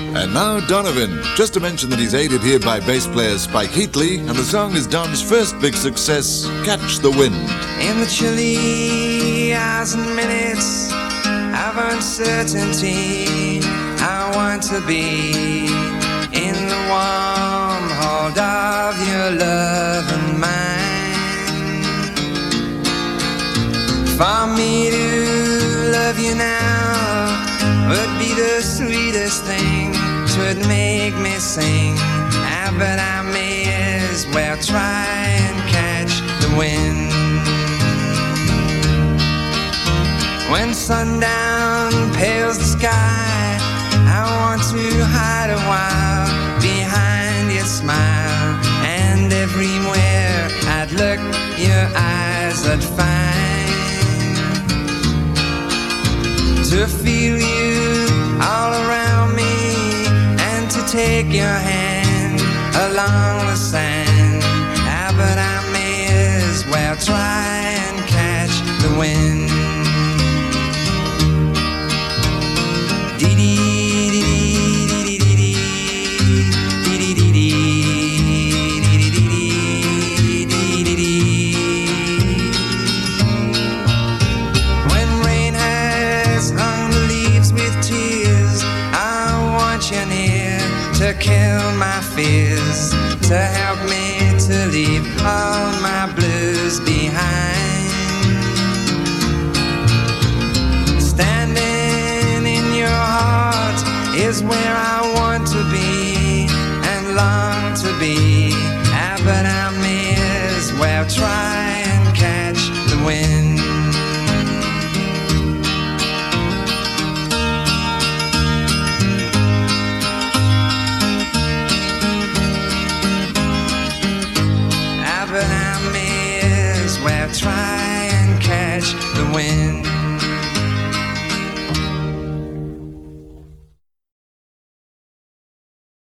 And now Donovan, just to mention that he's aided here by bass player Spike Heatley, and the song is Don's first big success, Catch the Wind. In the chilly hours and minutes of uncertainty, I want to be in the warm hold of your love and mine. For me to love you now would be the sweetest thing. 'Twould make me sing, but I may as well try and catch the wind. When sundown pales the sky, I want to hide a while behind your smile, and everywhere I'd look, your eyes I'd find. To feel you all around me, to take your hand along the sand, but I may as well try and catch the wind. When rain has hung the leaves with tears, I want you near to kill my fears, to help me to leave all my blues behind. Standing in your heart is where I want to be and long to be, but I may as well try